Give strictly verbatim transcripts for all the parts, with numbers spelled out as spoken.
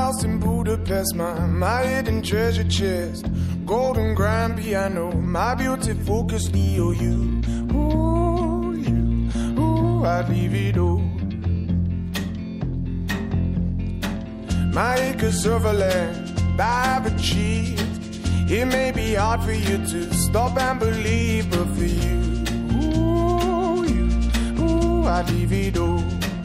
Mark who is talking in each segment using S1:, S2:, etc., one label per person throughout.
S1: house in Budapest, my, my hidden treasure chest, golden grand piano, my beauty focus E O U. Ooh, you, ooh, I'd leave it all. My acres of land I've achieved. It may be hard for you to stop and believe, but for you, ooh, you, ooh, I'd leave it all.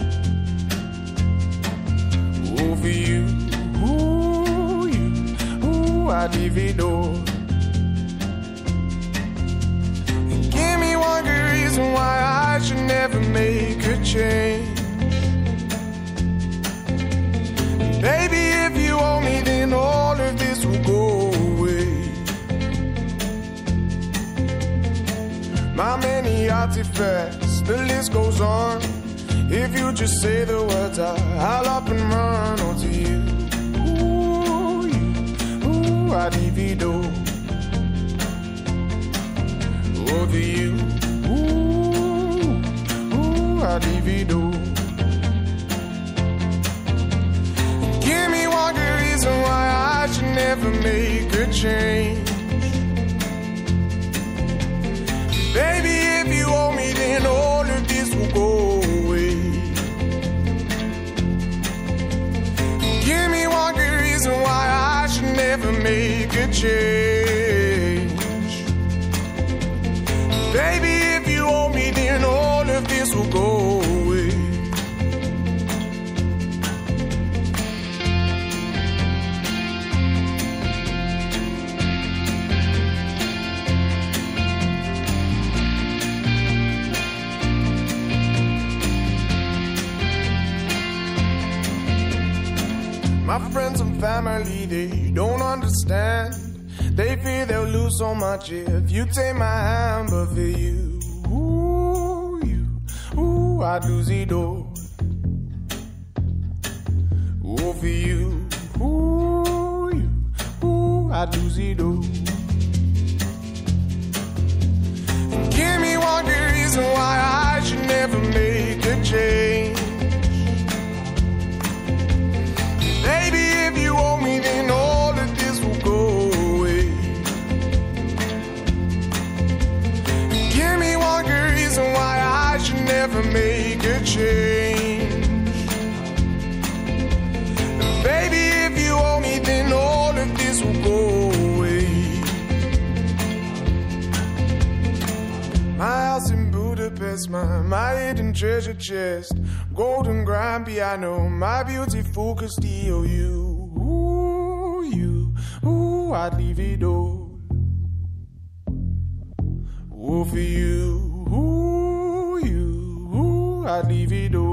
S1: Ooh, for you, ooh, you, ooh, I'd leave it all. And give me one good reason why I should never make a change. Baby, if you owe me, then all of this will go away. My many artifacts, the list goes on. If you just say the words, I, I'll up and run onto you. Ooh, you, ooh, I'd divido. Over you, ooh, ooh, I'd divido. Give me one good reason why I should never make a change. Baby, if you owe me, then all of this will go away. Give me one good reason why I should never make a change. Baby, if you owe me, then all of this will go away. My friends and family, they don't understand. They fear they'll lose so much if you take my hand. But for you, ooh, you, ooh, I'd lose it all. Ooh, for you, ooh, you, ooh, I'd lose it all. Give me one good reason why I should never make a change. Baby, if you owe me, then all of this will go away. Give me one good reason why I should never make a change. Baby, if you owe me, then all of this will go away. My house in Budapest, my, my hidden treasure chest, golden grand piano, my beauty focused E O U. Ooh, you, ooh, I'd leave it all. Ooh, for you, ooh, you, ooh, I'd leave it all.